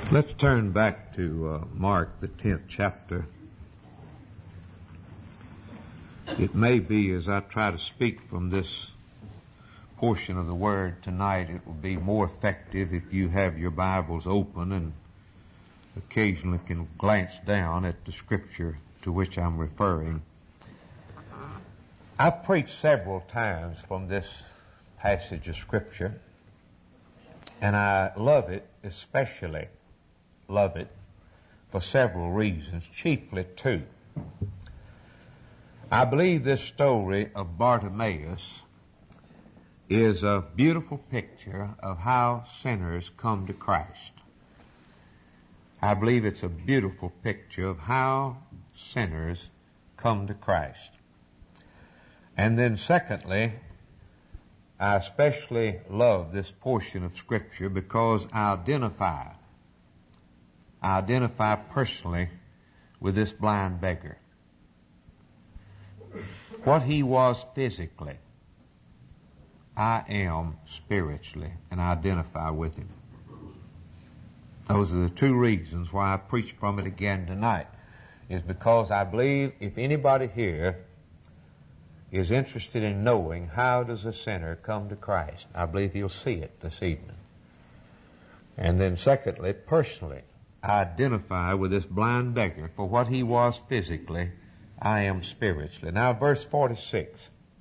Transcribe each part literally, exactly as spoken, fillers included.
Let's turn back to uh, Mark, the tenth chapter. It may be, as I try to speak from this portion of the Word tonight, it will be more effective if you have your Bibles open and occasionally can glance down at the Scripture to which I'm referring. I've preached several times from this passage of Scripture, and I love it, especially love it, for several reasons, chiefly two. I believe this story of Bartimaeus is a beautiful picture of how sinners come to Christ. I believe it's a beautiful picture of how sinners come to Christ. And then secondly, I especially love this portion of Scripture because I identify, I identify personally with this blind beggar. What he was physically, I am spiritually, and I identify with him. Those are the two reasons why I preach from it again tonight, is because I believe if anybody here is interested in knowing how does a sinner come to Christ, I believe he'll see it this evening. And then secondly, personally, I identify with this blind beggar. For what he was physically, I am spiritually. Now verse forty-six.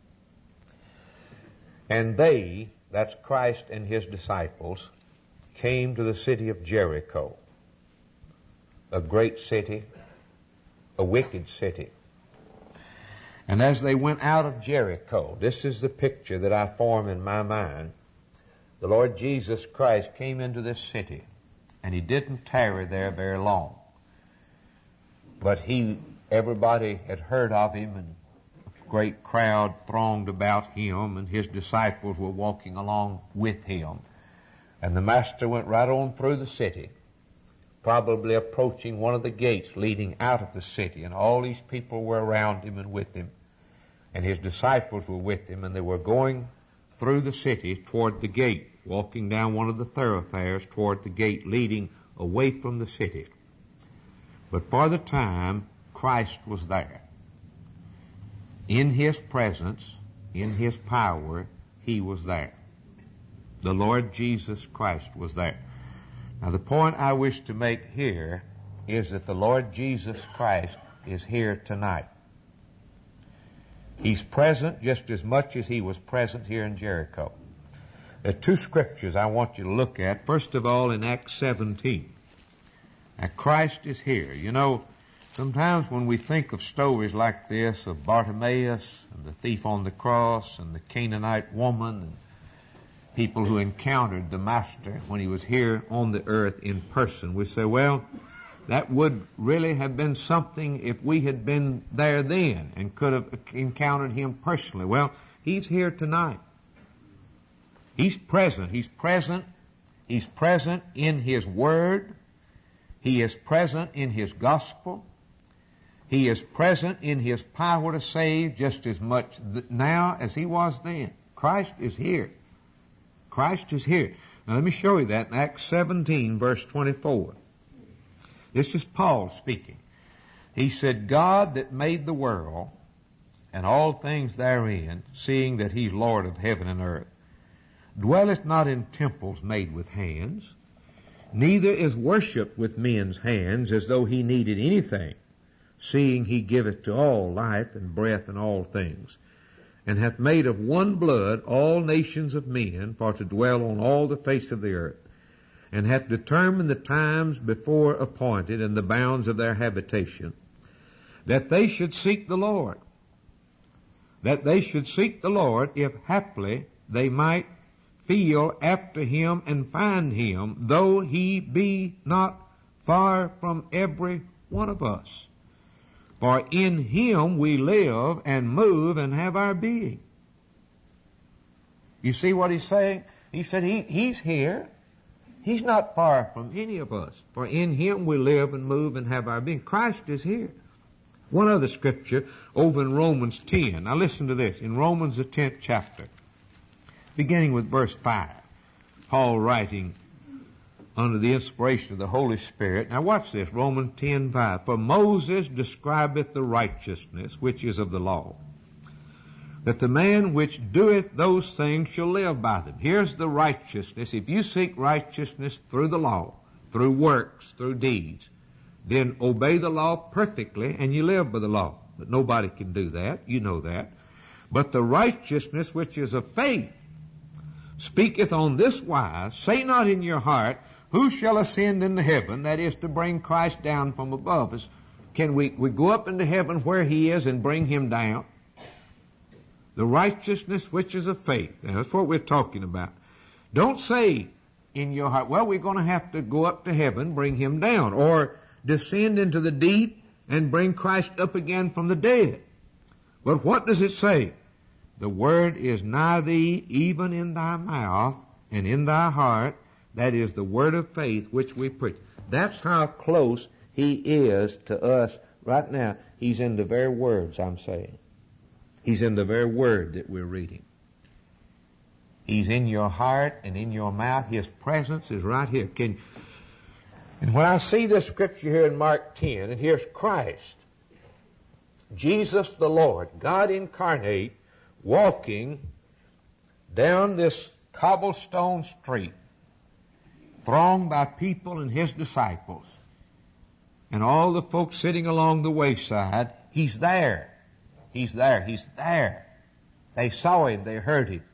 And they, that's Christ and his disciples, came to the city of Jericho, a great city, a wicked city. And as they went out of Jericho, this is the picture that I form in my mind. The Lord Jesus Christ came into this city, and he didn't tarry there very long. But he, everybody had heard of him, and a great crowd thronged about him, and his disciples were walking along with him. And the Master went right on through the city, probably approaching one of the gates leading out of the city, and all these people were around him and with him. And his disciples were with him, and they were going through the city toward the gate, walking down one of the thoroughfares toward the gate leading away from the city. But for the time, Christ was there. In his presence, in his power, he was there. The Lord Jesus Christ was there. Now the point I wish to make here is that the Lord Jesus Christ is here tonight. He's present just as much as he was present here in Jericho. There are two scriptures I want you to look at. First of all, in Acts seventeen. Now, Christ is here. You know, sometimes when we think of stories like this, of Bartimaeus and the thief on the cross and the Canaanite woman and people who encountered the Master when he was here on the earth in person, we say, well, that would really have been something if we had been there then and could have encountered him personally. Well, he's here tonight. He's present. He's present. He's present in his word. He is present in his gospel. He is present in his power to save just as much now as he was then. Christ is here. Christ is here. Now let me show you that in Acts seventeen, verse twenty-four. This is Paul speaking. He said, God that made the world and all things therein, seeing that he's Lord of heaven and earth, dwelleth not in temples made with hands, neither is worshipped with men's hands as though he needed anything, seeing he giveth to all life and breath and all things, and hath made of one blood all nations of men for to dwell on all the face of the earth, and hath determined the times before appointed and the bounds of their habitation, that they should seek the Lord, that they should seek the Lord, if haply they might feel after him and find him, though he be not far from every one of us. For in him we live and move and have our being. You see what he's saying? He said he, he's here. He's not far from any of us. For in him we live and move and have our being. Christ is here. One other scripture over in Romans ten. Now listen to this. In Romans the tenth chapter, beginning with verse five, Paul writing under the inspiration of the Holy Spirit. Now watch this, Romans ten five. For Moses describeth the righteousness which is of the law, that the man which doeth those things shall live by them. Here's the righteousness. If you seek righteousness through the law, through works, through deeds, then obey the law perfectly and you live by the law. But nobody can do that. You know that. But the righteousness which is of faith speaketh on this wise, say not in your heart, who shall ascend into heaven, that is to bring Christ down from above us. Can we, we go up into heaven where he is and bring him down? The righteousness which is of faith. Now, that's what we're talking about. Don't say in your heart, well, we're going to have to go up to heaven, bring him down, or descend into the deep and bring Christ up again from the dead. But what does it say? The word is nigh thee, even in thy mouth and in thy heart. That is the word of faith which we preach. That's how close he is to us right now. He's in the very words I'm saying. He's in the very word that we're reading. He's in your heart and in your mouth. His presence is right here. Can, and when I see this scripture here in Mark ten, and here's Christ, Jesus the Lord, God incarnate, walking down this cobblestone street, thronged by people and his disciples, and all the folks sitting along the wayside, he's there. He's there. He's there. They saw him. They heard him.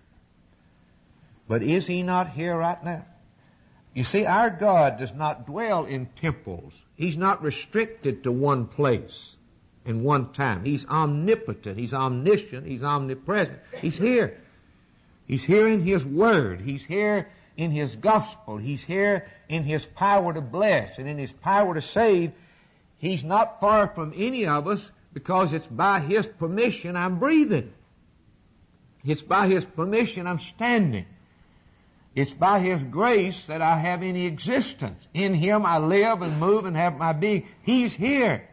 But is he not here right now? You see, our God does not dwell in temples. He's not restricted to one place and one time. He's omnipotent. He's omniscient. He's omnipresent. He's here. He's here in his word. He's here in his gospel. He's here in his power to bless and in his power to save. He's not far from any of us because it's by his permission I'm breathing. It's by his permission I'm standing. It's by his grace that I have any existence. In him I live and move and have my being. He's here.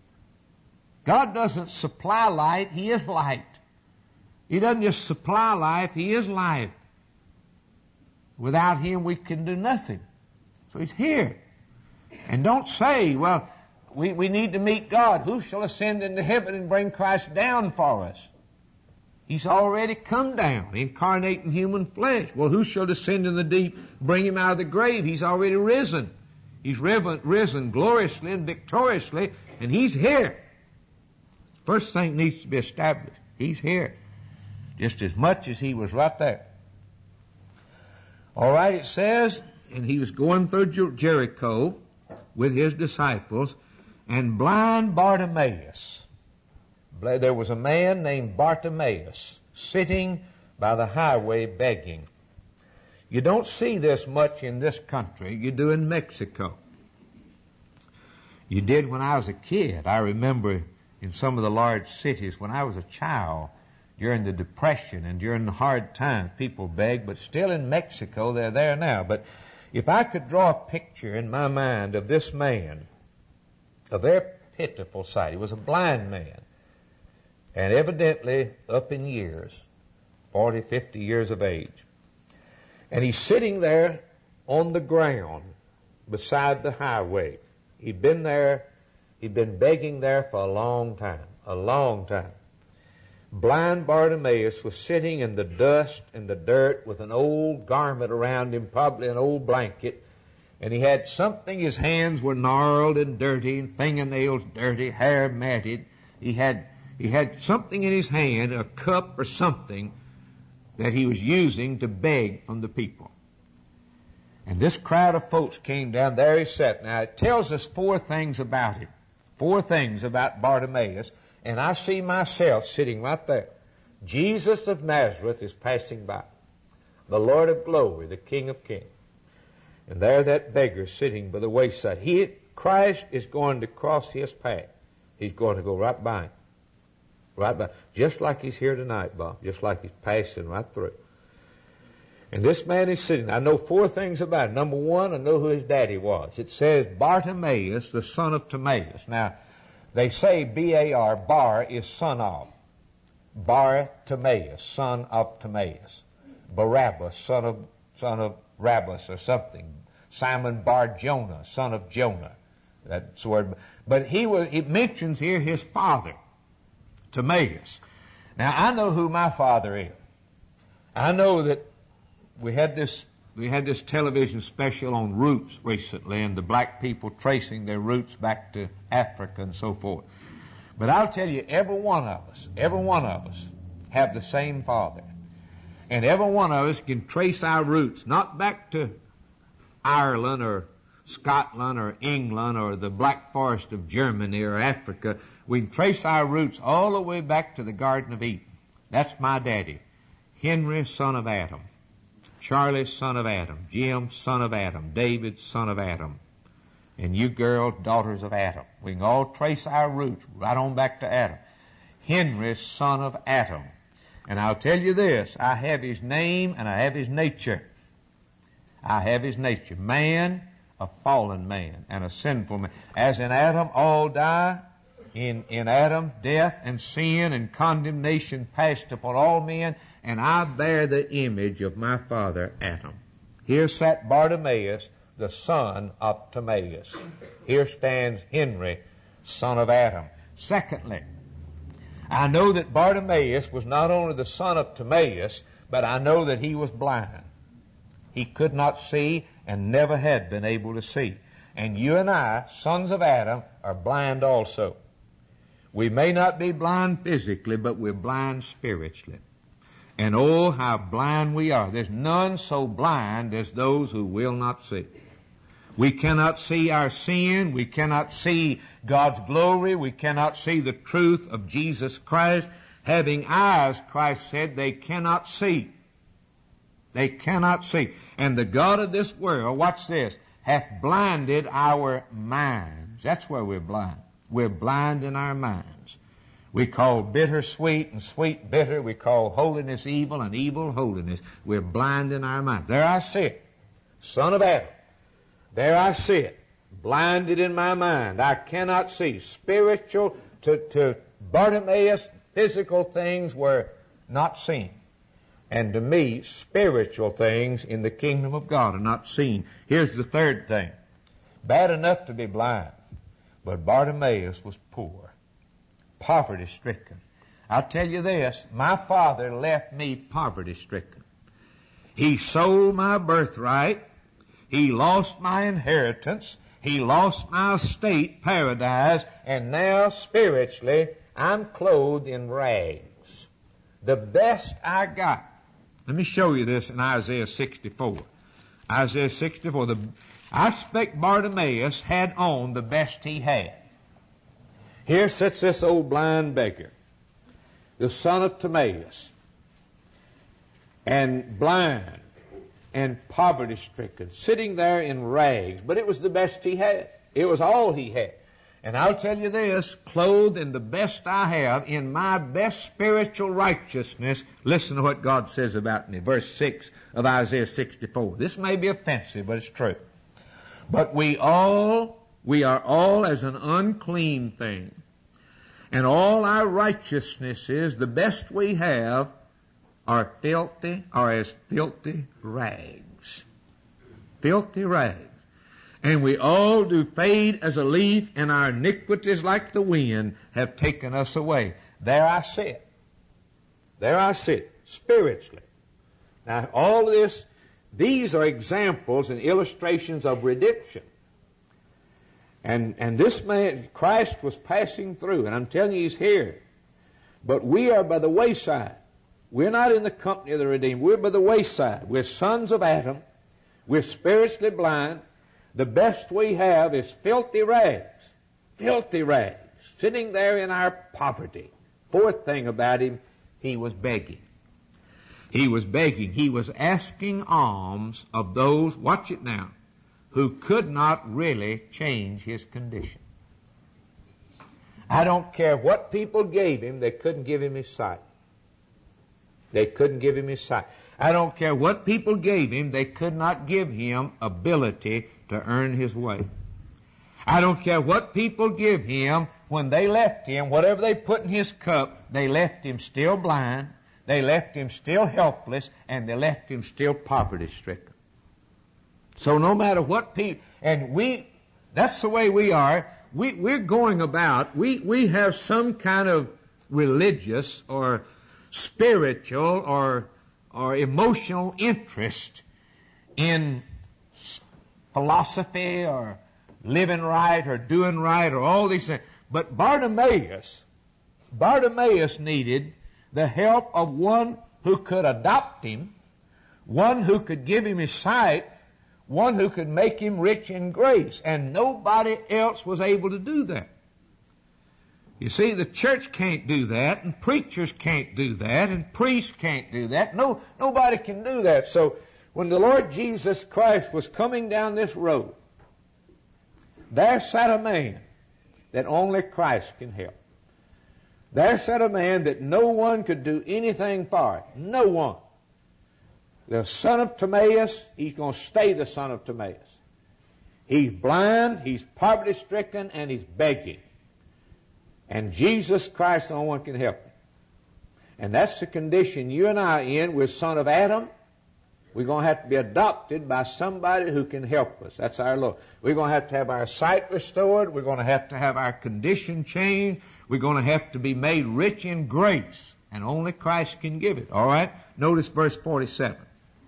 God doesn't supply light. He is light. He doesn't just supply life. He is life. Without him we can do nothing. So he's here. And don't say, well, we, we need to meet God. Who shall ascend into heaven and bring Christ down for us? He's already come down, incarnate in human flesh. Well, who shall descend in the deep, bring him out of the grave? He's already risen. He's risen, risen gloriously and victoriously, and he's here. First thing needs to be established. He's here. Just as much as he was right there. All right, it says, and he was going through Jer- Jericho with his disciples, and blind Bartimaeus, there was a man named Bartimaeus sitting by the highway begging. You don't see this much in this country. You do in Mexico. You did when I was a kid. I remember in some of the large cities when I was a child, during the Depression and during the hard times, people begged, but still in Mexico, they're there now. But if I could draw a picture in my mind of this man, a very pitiful sight. He was a blind man, and evidently up in years, forty, fifty years of age. And he's sitting there on the ground beside the highway. He'd been there, he'd been begging there for a long time, a long time. Blind Bartimaeus was sitting in the dust and the dirt with an old garment around him, probably an old blanket, and he had something, his hands were gnarled and dirty, and fingernails dirty, hair matted. He had, he had something in his hand, a cup or something, that he was using to beg from the people. And this crowd of folks came down. There he sat. Now it tells us four things about him. Four things about Bartimaeus. And I see myself sitting right there. Jesus of Nazareth is passing by. The Lord of glory, the King of kings. And there that beggar sitting by the wayside. He, Christ is going to cross his path. He's going to go right by him. Right by. Just like he's here tonight, Bob. Just like he's passing right through. And this man is sitting. I know four things about him. Number one, I know who his daddy was. It says Bartimaeus, the son of Timaeus. Now, they say B A R, Bar is son of. Bartimaeus, son of Timaeus. Barabbas, son of, son of Rabbas or something. Simon Bar-Jonah, son of Jonah. That's the word. But he was, it mentions here his father, Timaeus. Now, I know who my father is. I know that we had this, we had this television special on roots recently, and the black people tracing their roots back to Africa and so forth. But I'll tell you, every one of us, every one of us have the same father. And every one of us can trace our roots, not back to Ireland or Scotland or England or the Black Forest of Germany or Africa. We can trace our roots all the way back to the Garden of Eden. That's my daddy. Henry, son of Adam. Charlie, son of Adam. Jim, son of Adam. David, son of Adam. And you girls, daughters of Adam. We can all trace our roots right on back to Adam. Henry, son of Adam. And I'll tell you this, I have his name and I have his nature. I have his nature. Man, a fallen man and a sinful man. As in Adam all die, in, in Adam death and sin and condemnation passed upon all men, and I bear the image of my father Adam. Here sat Bartimaeus, the son of Timaeus. Here stands Henry, son of Adam. Secondly, I know that Bartimaeus was not only the son of Timaeus, but I know that he was blind. He could not see and never had been able to see. And you and I, sons of Adam, are blind also. We may not be blind physically, but we're blind spiritually. And oh, how blind we are. There's none so blind as those who will not see. We cannot see our sin. We cannot see God's glory. We cannot see the truth of Jesus Christ. Having eyes, Christ said, they cannot see. They cannot see. And the God of this world, watch this, hath blinded our minds. That's where we're blind. We're blind in our minds. We call bitter sweet and sweet bitter. We call holiness evil and evil holiness. We're blind in our minds. There I sit, son of Adam. There I sit, blinded in my mind. I cannot see. Spiritual to, to Bartimaeus, physical things were not seen. And to me, spiritual things in the kingdom of God are not seen. Here's the third thing. Bad enough to be blind, but Bartimaeus was poor, poverty-stricken. I'll tell you this, my father left me poverty-stricken. He sold my birthright. He lost my inheritance. He lost my estate, paradise, and now spiritually I'm clothed in rags. The best I got. Let me show you this in Isaiah sixty-four. Isaiah sixty-four. The, I expect Bartimaeus had on the best he had. Here sits this old blind beggar, the son of Timaeus, and blind and poverty-stricken, sitting there in rags. But it was the best he had. It was all he had. And I'll tell you this, clothed in the best I have, in my best spiritual righteousness, listen to what God says about me. Verse six of Isaiah sixty-four. This may be offensive, but it's true. But we all, we are all as an unclean thing. And all our righteousnesses, the best we have, are filthy, are as filthy rags. Filthy rags. And we all do fade as a leaf, and our iniquities like the wind have taken us away. There I sit. There I sit, spiritually. Now all this, these are examples and illustrations of redemption. And, and this man, Christ was passing through, and I'm telling you he's here. But we are by the wayside. We're not in the company of the redeemed. We're by the wayside. We're sons of Adam. We're spiritually blind. The best we have is filthy rags. Filthy rags. Sitting there in our poverty. Fourth thing about him, he was begging. He was begging. He was asking alms of those, watch it now, who could not really change his condition. I don't care what people gave him, they couldn't give him his sight. They couldn't give him his sight. I don't care what people gave him, they could not give him ability to earn his way. I don't care what people give him, when they left him, whatever they put in his cup, they left him still blind, they left him still helpless, and they left him still poverty-stricken. So no matter what people, and we, that's the way we are. We, we're going about, we, we have some kind of religious or spiritual or, or emotional interest in philosophy or living right or doing right or all these things. But Bartimaeus, Bartimaeus needed the help of one who could adopt him, one who could give him his sight, one who could make him rich in grace, and nobody else was able to do that. You see, the church can't do that, and preachers can't do that, and priests can't do that. No, nobody can do that. So when the Lord Jesus Christ was coming down this road, there sat a man that only Christ can help. There sat a man that no one could do anything for. No one. The son of Timaeus, he's going to stay the son of Timaeus. He's blind, he's poverty-stricken, and he's begging. And Jesus Christ, no one can help him. And that's the condition you and I are in. We're son of Adam. We're going to have to be adopted by somebody who can help us. That's our Lord. We're going to have to have our sight restored. We're going to have to have our condition changed. We're going to have to be made rich in grace. And only Christ can give it. All right? Notice verse forty-seven.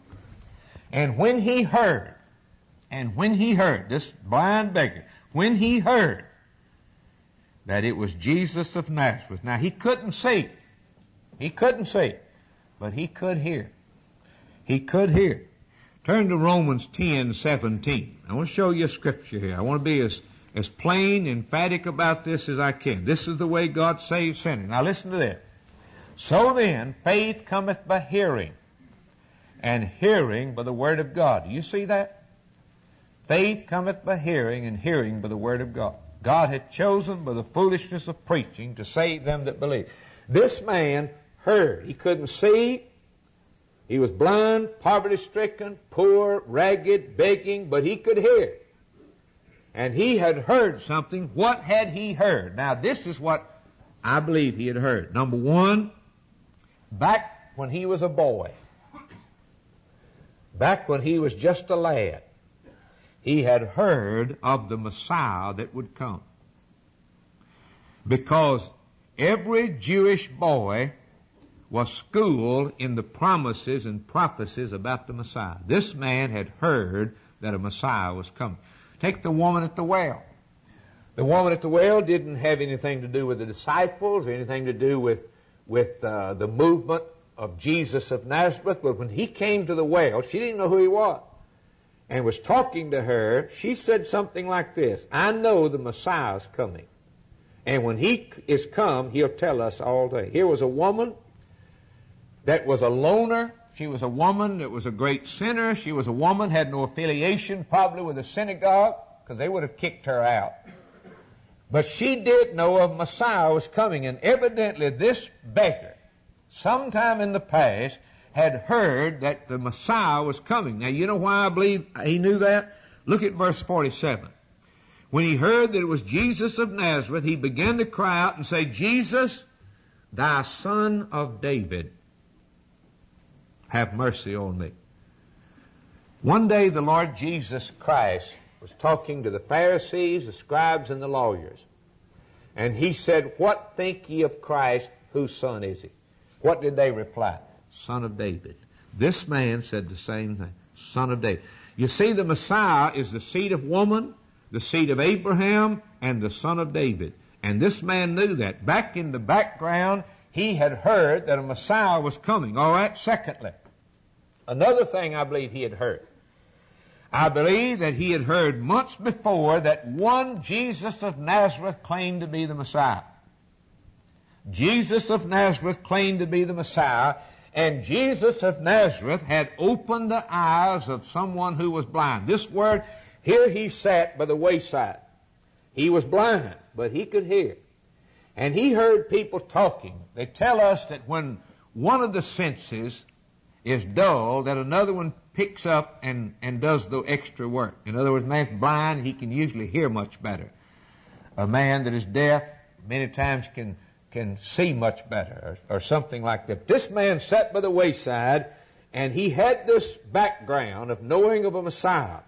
And when he heard, and when he heard, this blind beggar, when he heard that it was Jesus of Nazareth. Now he couldn't see. He couldn't see. But he could hear. He could hear. Turn to Romans ten seventeen. I want to show you a scripture here. I want to be as, as plain, emphatic about this as I can. This is the way God saves sinners. Now listen to this. So then, faith cometh by hearing, and hearing by the word of God. Do you see that? Faith cometh by hearing, and hearing by the word of God. God had chosen by the foolishness of preaching to save them that believe. This man heard. He couldn't see. He was blind, poverty-stricken, poor, ragged, begging, but he could hear. And he had heard something. What had he heard? Now this is what I believe he had heard. Number one, back when he was a boy, back when he was just a lad, he had heard of the Messiah that would come. Because every Jewish boy was schooled in the promises and prophecies about the Messiah. This man had heard that a Messiah was coming. Take the woman at the well. The woman at the well didn't have anything to do with the disciples, or anything to do with, with uh, the movement of Jesus of Nazareth, but when he came to the well, she didn't know who he was, and was talking to her. She said something like this: I know the Messiah is coming, and when he is come, he'll tell us all things. Here was a woman that was a loner. She was a woman that was a great sinner. She was a woman, had no affiliation probably with the synagogue, because they would have kicked her out. But she did know a Messiah was coming, and evidently this beggar, sometime in the past, had heard that the Messiah was coming. Now, you know why I believe he knew that? Look at verse forty-seven. When he heard that it was Jesus of Nazareth, he began to cry out and say, Jesus, thy son of David, have mercy on me. One day the Lord Jesus Christ was talking to the Pharisees, the scribes, and the lawyers. And he said, what think ye of Christ? Whose son is he? What did they reply? Son of David. This man said the same thing. Son of David. You see, the Messiah is the seed of woman, the seed of Abraham, and the son of David. And this man knew that. Back in the background, he had heard that a Messiah was coming. All right, secondly, another thing I believe he had heard. I believe that he had heard months before that one Jesus of Nazareth claimed to be the Messiah. Jesus of Nazareth claimed to be the Messiah, and Jesus of Nazareth had opened the eyes of someone who was blind. This word, here he sat by the wayside. He was blind, but he could hear. And he heard people talking. They tell us that when one of the senses is dull, that another one picks up and, and does the extra work. In other words, a man's blind, he can usually hear much better. A man that is deaf many times can, can see much better, or, or something like that. This man sat by the wayside, and he had this background of knowing of a Messiah.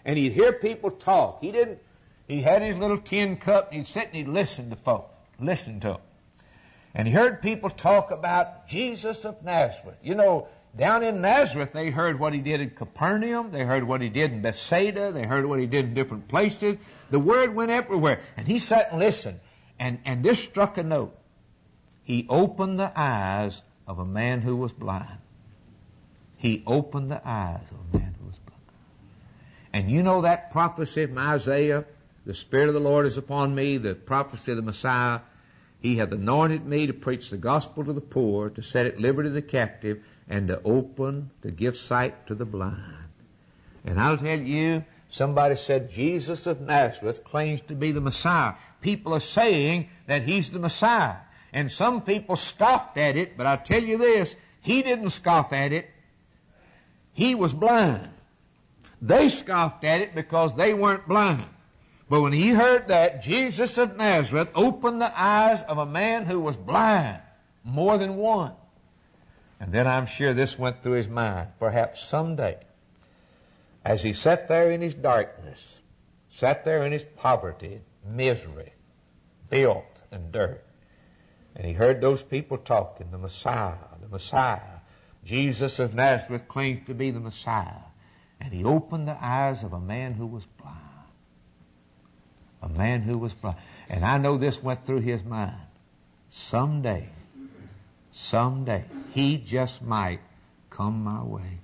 And he'd hear people talk. He didn't, he had his little tin cup and he'd sit and he'd listen to folks, listen to them. And he heard people talk about Jesus of Nazareth. You know, down in Nazareth, they heard what he did in Capernaum. They heard what he did in Bethsaida. They heard what he did in different places. The word went everywhere. And he sat and listened. And, and this struck a note. He opened the eyes of a man who was blind. He opened the eyes of a man who was blind. And you know that prophecy from Isaiah, the Spirit of the Lord is upon me, the prophecy of the Messiah. He hath anointed me to preach the gospel to the poor, to set at liberty the captive, and to open, to give sight to the blind. And I'll tell you, somebody said Jesus of Nazareth claims to be the Messiah. People are saying that he's the Messiah. And some people scoffed at it, but I'll tell you this, he didn't scoff at it. He was blind. They scoffed at it because they weren't blind. But when he heard that, Jesus of Nazareth opened the eyes of a man who was blind, more than one. And then I'm sure this went through his mind. Perhaps someday, as he sat there in his darkness, sat there in his poverty, misery, filth, and dirt, and he heard those people talking, the Messiah, the Messiah. Jesus of Nazareth claims to be the Messiah. And he opened the eyes of a man who was blind. A man who was blind. And I know this went through his mind. Someday, someday, he just might come my way.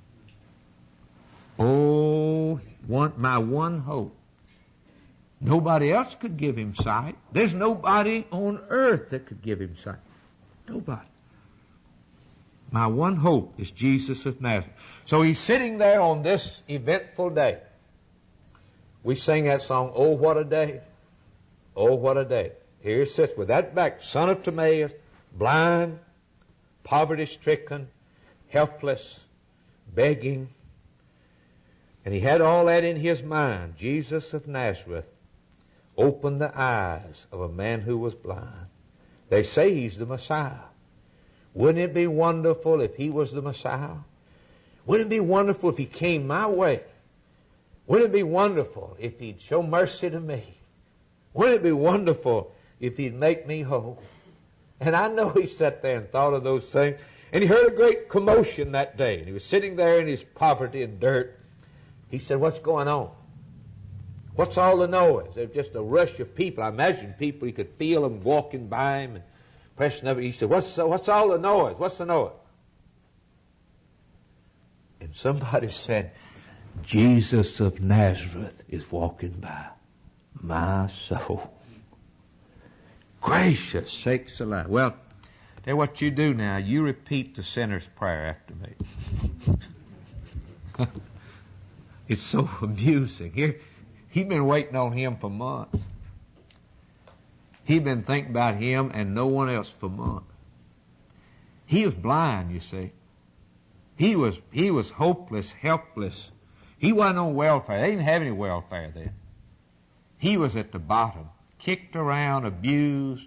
Oh, one, my one hope. Nobody else could give him sight. There's nobody on earth that could give him sight. Nobody. My one hope is Jesus of Nazareth. So he's sitting there on this eventful day. We sing that song, Oh, what a day. Oh, what a day. Here he sits with that back, son of Timaeus, blind, poverty-stricken, helpless, begging. And he had all that in his mind. Jesus of Nazareth opened the eyes of a man who was blind. They say he's the Messiah. Wouldn't it be wonderful if he was the Messiah? Wouldn't it be wonderful if he came my way? Wouldn't it be wonderful if he'd show mercy to me? Wouldn't it be wonderful if he'd make me whole? And I know he sat there and thought of those things. And he heard a great commotion that day. And he was sitting there in his poverty and dirt. He said, what's going on? What's all the noise? There's just a rush of people. I imagine people, he could feel them walking by him and pressing up. He said, what's, what's all the noise? What's the noise? And somebody said, Jesus of Nazareth is walking by. My soul. Gracious sakes alive. Well, tell you what you do now. You repeat the sinner's prayer after me. It's so amusing. Here, he'd been waiting on him for months. He'd been thinking about him and no one else for months. He was blind, you see. He was, he was hopeless, helpless. He wasn't on welfare. They didn't have any welfare then. He was at the bottom, kicked around, abused.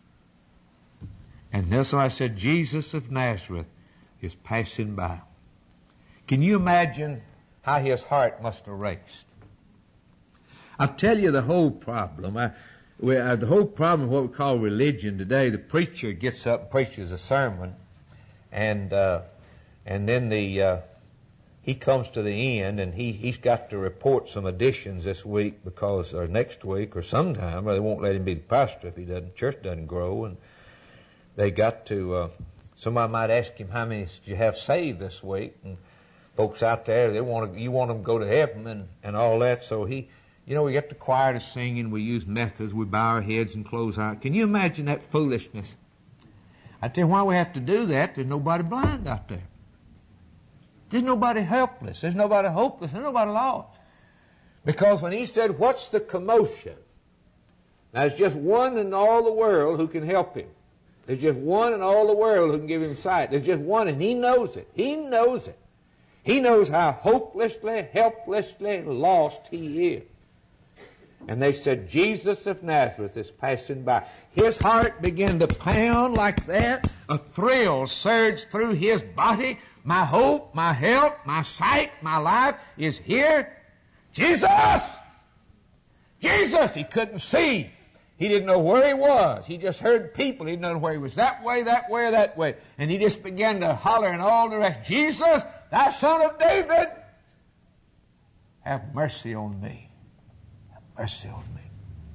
And that's why I said, Jesus of Nazareth is passing by. Can you imagine how his heart must have raced? I'll tell you the whole problem. I, we, uh, the whole problem of what we call religion today, the preacher gets up and preaches a sermon, and uh, and then the uh, he comes to the end, and he, he's got to report some additions this week because, or next week, or sometime, or they won't let him be the pastor if he doesn't, church doesn't grow, and they got to, uh, somebody might ask him, how many did you have saved this week? And folks out there, they want to, you want them to go to heaven and, and all that, so he, you know, we get the choir to singing, we use methods, we bow our heads and close our eyes. Can you imagine that foolishness? I tell you why we have to do that. There's nobody blind out there. There's nobody helpless. There's nobody hopeless. There's nobody lost. Because when he said, what's the commotion? Now, there's just one in all the world who can help him. There's just one in all the world who can give him sight. There's just one, and he knows it. He knows it. He knows how hopelessly, helplessly lost he is. And they said, Jesus of Nazareth is passing by. His heart began to pound like that. A thrill surged through his body. My hope, my help, my sight, my life is here. Jesus! Jesus! He couldn't see. He didn't know where he was. He just heard people. He didn't know where he was, that way, that way, or that way. And he just began to holler in all directions, Jesus, thou son of David, have mercy on me. Have mercy on me.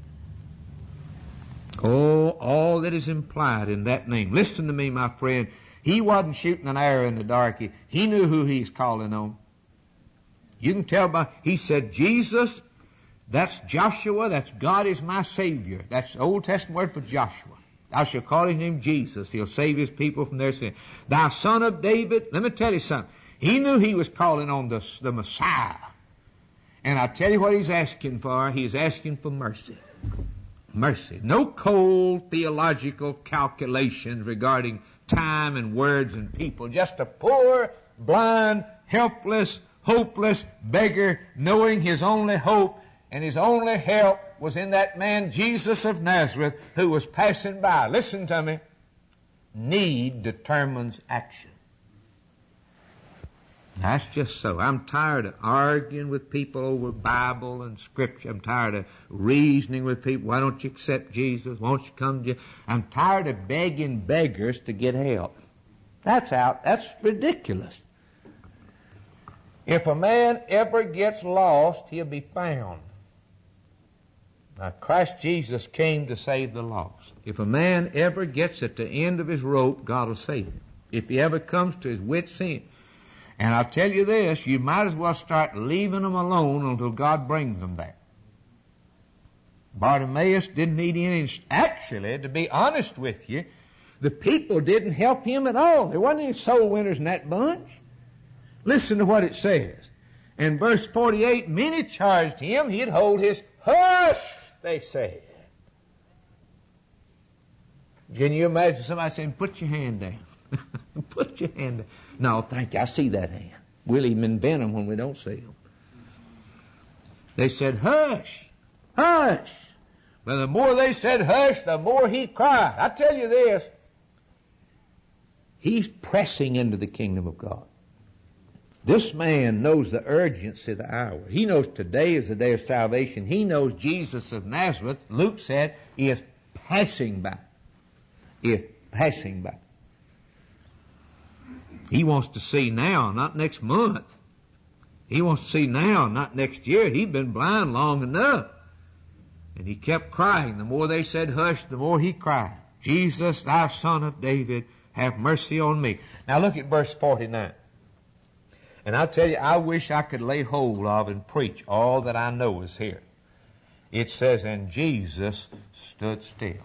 Oh, all that is implied in that name. Listen to me, my friend. He wasn't shooting an arrow in the dark. He, he knew who he's calling on. You can tell by, he said, Jesus, that's Joshua, that's God is my Savior. That's the Old Testament word for Joshua. Thou shalt call his name Jesus. He'll save his people from their sin. Thou son of David, let me tell you something. He knew he was calling on the, the Messiah. And I'll tell you what he's asking for. He's asking for mercy. Mercy. No cold theological calculations regarding time and words and people. Just a poor, blind, helpless, hopeless beggar knowing his only hope and his only help was in that man Jesus of Nazareth who was passing by. Listen to me. Need determines action. That's just so. I'm tired of arguing with people over Bible and Scripture. I'm tired of reasoning with people. Why don't you accept Jesus? Won't you come to Jesus? I'm tired of begging beggars to get help. That's out. That's ridiculous. If a man ever gets lost, he'll be found. Now, Christ Jesus came to save the lost. If a man ever gets at the end of his rope, God will save him. If he ever comes to his wit's end. And I'll tell you this, you might as well start leaving them alone until God brings them there. Bartimaeus didn't need any, actually, to be honest with you, the people didn't help him at all. There wasn't any soul winners in that bunch. Listen to what it says. In verse forty-eight, many charged him, he'd hold his, hush, they say. Can you imagine somebody saying, put your hand down? Put your hand down. No, thank you, I see that hand. We'll even invent them when we don't see them. They said, hush, hush. But the more they said hush, the more he cried. I tell you this, he's pressing into the kingdom of God. This man knows the urgency of the hour. He knows today is the day of salvation. He knows Jesus of Nazareth, Luke said, is passing by. Is passing by. He wants to see now, not next month. He wants to see now, not next year. He'd been blind long enough. And he kept crying. The more they said hush, the more he cried. Jesus, thou son of David, have mercy on me. Now look at verse forty-nine. And I'll tell you, I wish I could lay hold of and preach all that I know is here. It says, and Jesus stood still.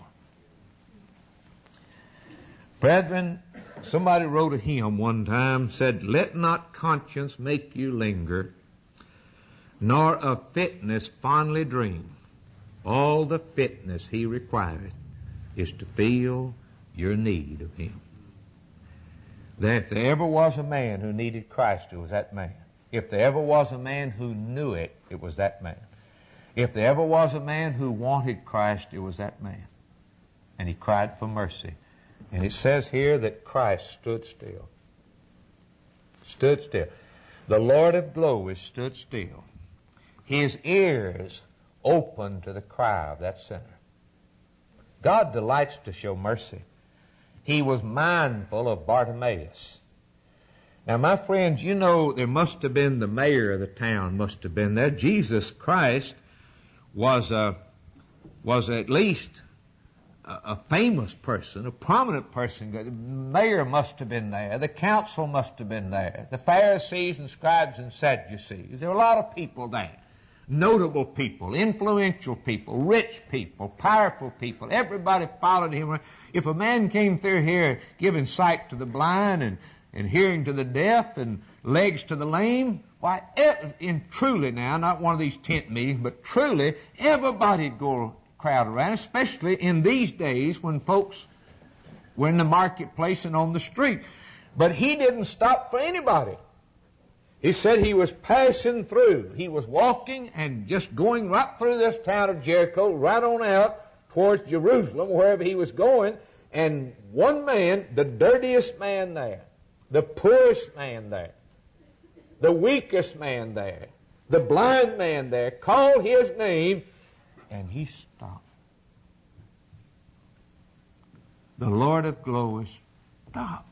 Brethren, somebody wrote a hymn one time, said, let not conscience make you linger, nor of fitness fondly dream. All the fitness he requireth is to feel your need of him. That if there ever was a man who needed Christ, it was that man. If there ever was a man who knew it, it was that man. If there ever was a man who wanted Christ, it was that man. And he cried for mercy. And it says here that Christ stood still. Stood still. The Lord of glory stood still. His ears open to the cry of that sinner. God delights to show mercy. He was mindful of Bartimaeus. Now, my friends, you know there must have been the mayor of the town must have been there. Jesus Christ was a, was at least a, a famous person, a prominent person. The mayor must have been there. The council must have been there. The Pharisees and scribes and Sadducees. There were a lot of people there. Notable people, influential people, rich people, powerful people. Everybody followed him. If a man came through here giving sight to the blind and, and hearing to the deaf and legs to the lame, why, in truly now, not one of these tent meetings, but truly, everybody'd go crowd around, especially in these days when folks were in the marketplace and on the street. But he didn't stop for anybody. He said he was passing through. He was walking and just going right through this town of Jericho, right on out towards Jerusalem, wherever he was going. And one man, the dirtiest man there, the poorest man there, the weakest man there, The blind man there called his name, and he stopped. The Lord of glory stopped.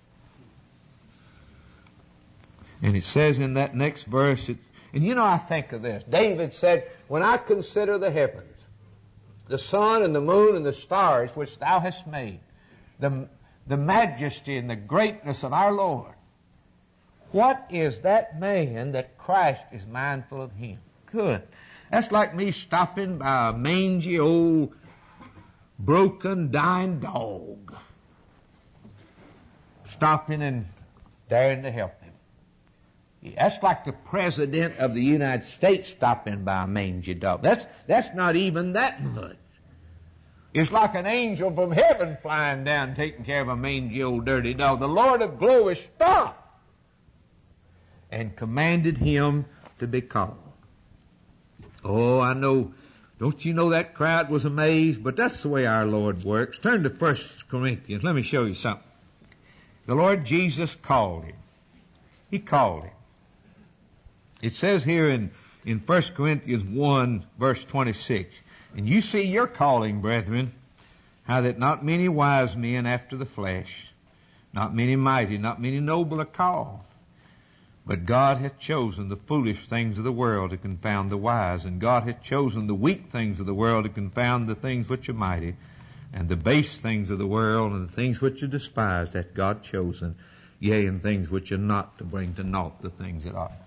And it says in that next verse, it, and you know, I think of this. David said, when I consider the heavens, the sun and the moon and the stars which thou hast made, the, the majesty and the greatness of our Lord, what is that man that Christ is mindful of him? Good. That's like me stopping by a mangy old broken, dying dog. Stopping and daring to help him. Yeah, that's like the President of the United States stopping by a mangy dog. That's, that's not even that much. It's like an angel from heaven flying down taking care of a mangy old dirty dog. The Lord of glory stopped and commanded him to be called. Oh, I know. Don't you know that crowd was amazed? But that's the way our Lord works. Turn to First Corinthians. Let me show you something. The Lord Jesus called him. He called him. It says here in, in First Corinthians one, verse twenty-six, and you see your calling, brethren, how that not many wise men after the flesh, not many mighty, not many noble are called. But God hath chosen the foolish things of the world to confound the wise, and God hath chosen the weak things of the world to confound the things which are mighty, and the base things of the world and the things which are despised hath God chosen, yea, and things which are not, to bring to naught the things that are.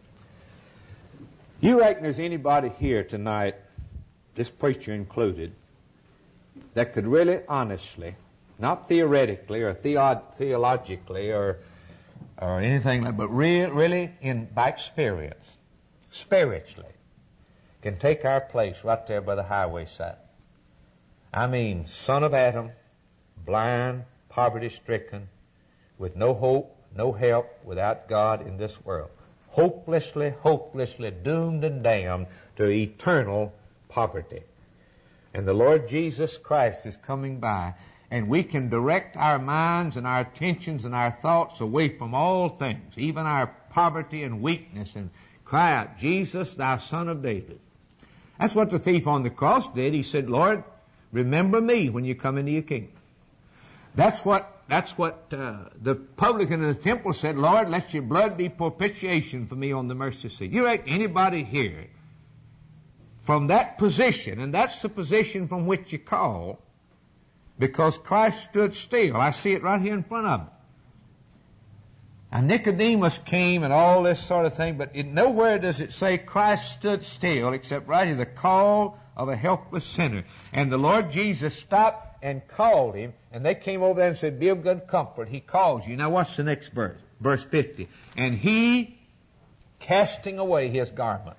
You reckon there's anybody here tonight, this preacher included, that could really honestly, not theoretically or theo- theologically or or anything like, but really, really in by experience, spiritually, can take our place right there by the highway side. I mean, son of Adam, blind, poverty-stricken, with no hope, no help, without God in this world. Hopelessly, hopelessly doomed and damned to eternal poverty. And the Lord Jesus Christ is coming by, and we can direct our minds and our attentions and our thoughts away from all things, even our poverty and weakness, and cry out, Jesus, thou Son of David. That's what the thief on the cross did. He said, Lord, remember me when you come into your kingdom. That's what, that's what uh, the publican in the temple said, Lord, let your blood be propitiation for me on the mercy seat. You reckon anybody here from that position, and that's the position from which you call, because Christ stood still. I see it right here in front of me. And Nicodemus came and all this sort of thing, but it, nowhere does it say Christ stood still except right here, the call of a helpless sinner. And the Lord Jesus stopped and called him, and they came over there and said, be of good comfort. He calls you. Now what's the next verse? Verse fifty. And he, casting away his garment.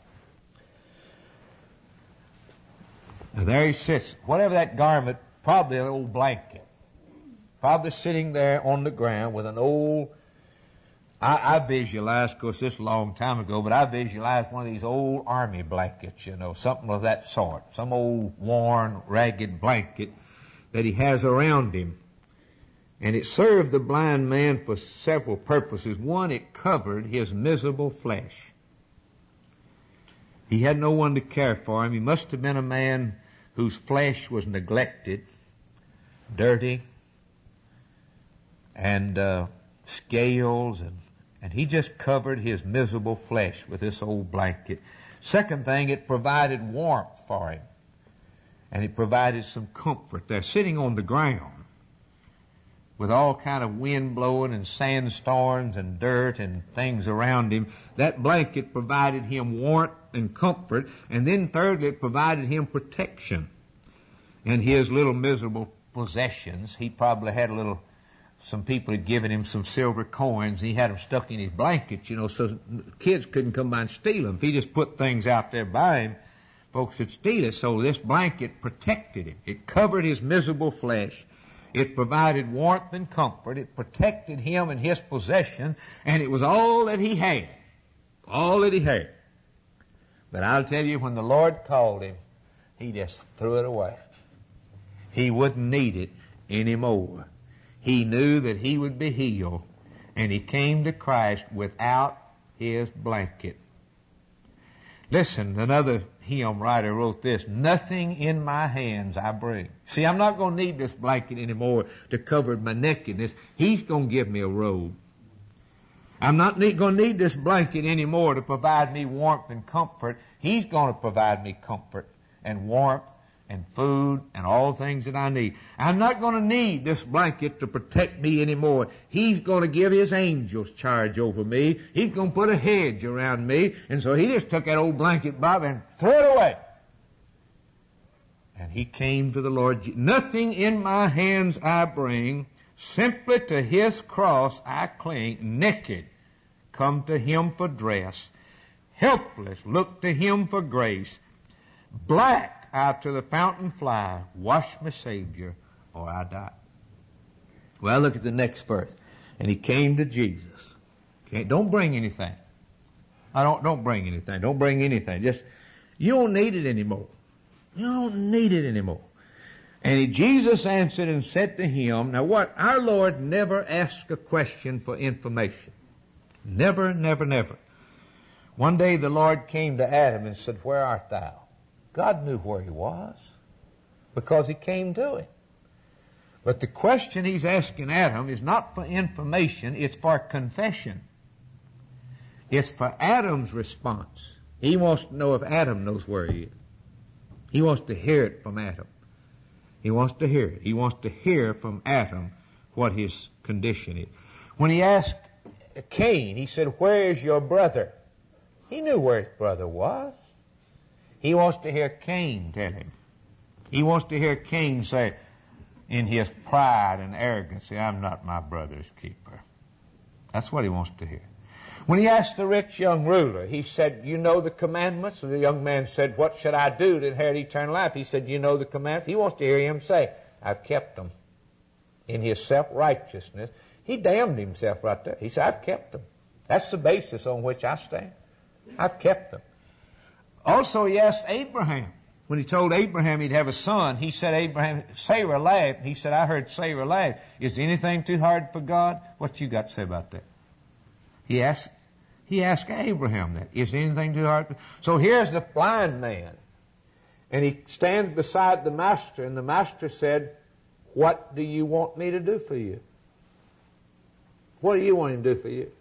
Now there he sits. Whatever that garment, probably an old blanket. Probably sitting there on the ground with an old, I, I visualize, of course this is a long time ago, but I visualize one of these old army blankets, you know, something of that sort. Some old worn, ragged blanket that he has around him. And it served the blind man for several purposes. One, it covered his miserable flesh. He had no one to care for him. He must have been a man whose flesh was neglected, dirty, and uh, scales, and, and he just covered his miserable flesh with this old blanket. Second thing, it provided warmth for him, and it provided some comfort there, sitting on the ground with all kind of wind blowing and sandstorms and dirt and things around him. That blanket provided him warmth and comfort, and then thirdly, it provided him protection. And his little miserable possessions, he probably had a little, some people had given him some silver coins, and he had them stuck in his blanket, you know, so kids couldn't come by and steal them. If he just put things out there by him, folks would steal it. So this blanket protected him. It covered his miserable flesh. It provided warmth and comfort. It protected him and his possession, and it was all that he had. All that he had. But I'll tell you, when the Lord called him, he just threw it away. He wouldn't need it anymore. He knew that he would be healed, and he came to Christ without his blanket. Listen, another hymn writer wrote this, nothing in my hands I bring. See, I'm not going to need this blanket anymore to cover my nakedness. He's going to give me a robe. I'm not need, going to need this blanket anymore to provide me warmth and comfort. He's going to provide me comfort and warmth and food and all things that I need. I'm not going to need this blanket to protect me anymore. He's going to give His angels charge over me. He's going to put a hedge around me. And so He just took that old blanket, Bob, and threw it away. And He came to the Lord. Nothing in my hands I bring, simply to His cross I cling, naked, come to Him for dress, helpless, look to Him for grace, black, out to the fountain fly, wash me, Savior, or I die. Well, look at the next verse. And he came to Jesus. Okay, don't bring anything. I don't, don't bring anything. Don't bring anything. Just, you don't need it anymore. You don't need it anymore. And he, Jesus answered and said to him, now what? Our Lord never asked a question for information. Never, never, never. One day the Lord came to Adam and said, where art thou? God knew where he was because he came to him. But the question he's asking Adam is not for information, it's for confession. It's for Adam's response. He wants to know if Adam knows where he is. He wants to hear it from Adam. He wants to hear it. He wants to hear from Adam what his condition is. When he asked Cain, he said, where is your brother? He knew where his brother was. He wants to hear Cain tell him. He wants to hear Cain say, in his pride and arrogance, I'm not my brother's keeper. That's what he wants to hear. When he asked the rich young ruler, he said, you know the commandments? And the young man said, what should I do to inherit eternal life? He said, you know the commandments? He wants to hear him say, I've kept them. In his self-righteousness, he damned himself right there. He said, I've kept them. That's the basis on which I stand. I've kept them. Also, he asked Abraham. When he told Abraham he'd have a son, he said, Abraham, Sarah laughed. He said, I heard Sarah laugh. Is anything too hard for God? What you got to say about that? He asked, he asked Abraham that. Is anything too hard for... So here's the blind man. And he stands beside the master, and the master said, what do you want me to do for you? What do you want him to do for you?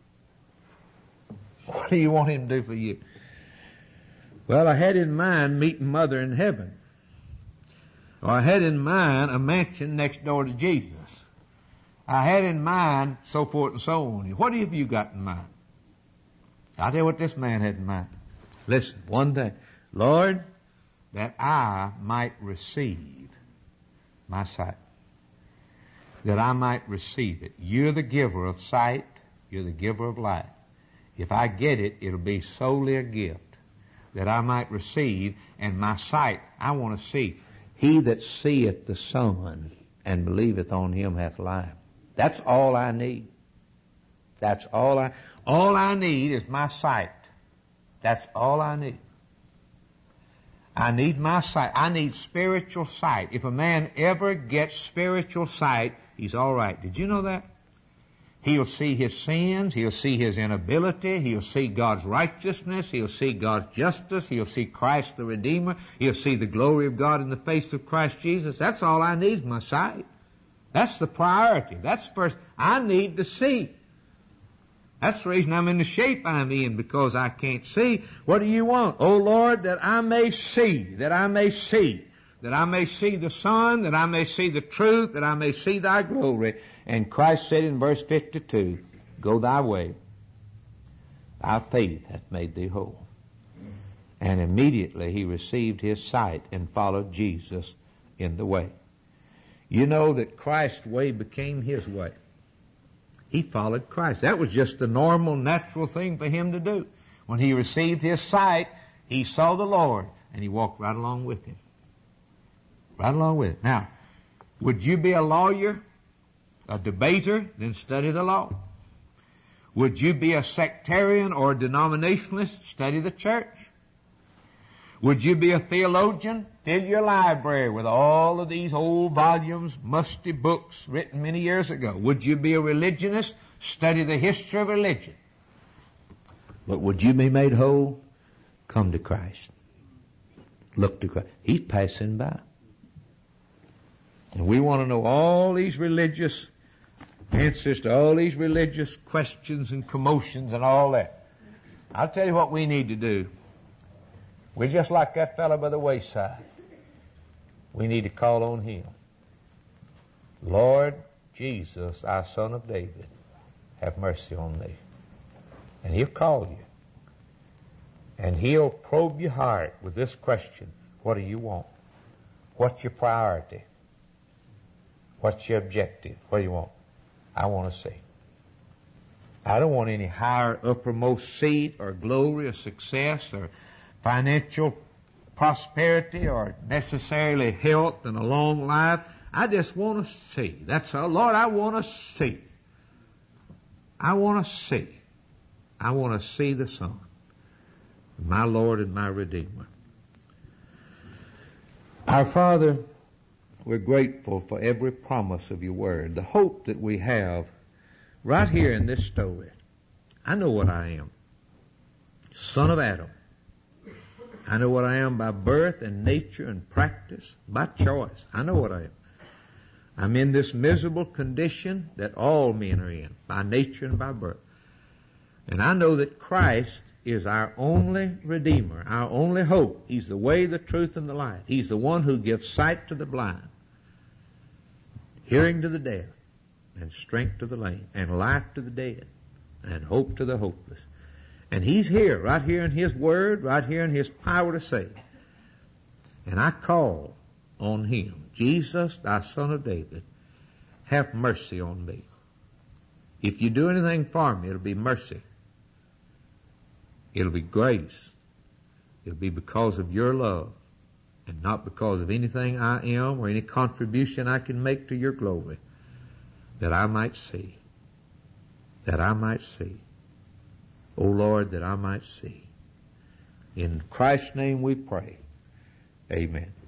What do you want him to do for you? Well, I had in mind meeting Mother in heaven. Or I had in mind a mansion next door to Jesus. I had in mind so forth and so on. What have you got in mind? I'll tell you what this man had in mind. Listen, one thing. Lord, that I might receive my sight. That I might receive it. You're the giver of sight. You're the giver of life. If I get it, it'll be solely a gift. That I might receive, and my sight, I want to see. He that seeth the Son and believeth on him hath life. That's all I need. That's all I, all I need is my sight. That's all I need. I need my sight. I need spiritual sight. If a man ever gets spiritual sight, he's all right. Did you know that? He'll see his sins. He'll see his inability. He'll see God's righteousness. He'll see God's justice. He'll see Christ the Redeemer. He'll see the glory of God in the face of Christ Jesus. That's all I need is my sight. That's the priority. That's first. I need to see. That's the reason I'm in the shape I'm in, because I can't see. What do you want? Oh Lord, that I may see, that I may see, that I may see the Son, that I may see the truth, that I may see thy glory. And Christ said in verse fifty-two, go thy way. Thy faith hath made thee whole. And immediately he received his sight and followed Jesus in the way. You know that Christ's way became his way. He followed Christ. That was just the normal, natural thing for him to do. When he received his sight, he saw the Lord, and he walked right along with him. Right along with him. Now, would you be a lawyer, a debater, then study the law? Would you be a sectarian or a denominationalist? Study the church. Would you be a theologian? Fill your library with all of these old volumes, musty books written many years ago. Would you be a religionist? Study the history of religion. But would you be made whole? Come to Christ. Look to Christ. He's passing by. And we want to know all these religious answers to all these religious questions and commotions and all that. I'll tell you what we need to do. We're just like that fellow by the wayside. We need to call on him. Lord Jesus, our Son of David, have mercy on me. And he'll call you. And he'll probe your heart with this question. What do you want? What's your priority? What's your objective? What do you want? I want to see. I don't want any higher, uppermost seat or glory or success or financial prosperity or necessarily health and a long life. I just want to see. That's all. Lord, I want to see. I want to see. I want to see the Son, my Lord and my Redeemer. Our Father, we're grateful for every promise of your word, the hope that we have right here in this story. I know what I am. Son of Adam. I know what I am by birth and nature and practice, by choice. I know what I am. I'm in this miserable condition that all men are in, by nature and by birth. And I know that Christ is our only Redeemer, our only hope. He's the way, the truth, and the light. He's the one who gives sight to the blind, hearing to the deaf, and strength to the lame, and life to the dead, and hope to the hopeless. And He's here, right here in His Word, right here in His power to save. And I call on Him, Jesus, thy Son of David, have mercy on me. If you do anything for me, it'll be mercy. It'll be grace. It'll be because of your love and not because of anything I am or any contribution I can make to your glory, that I might see, that I might see. O Lord, that I might see. In Christ's name we pray. Amen.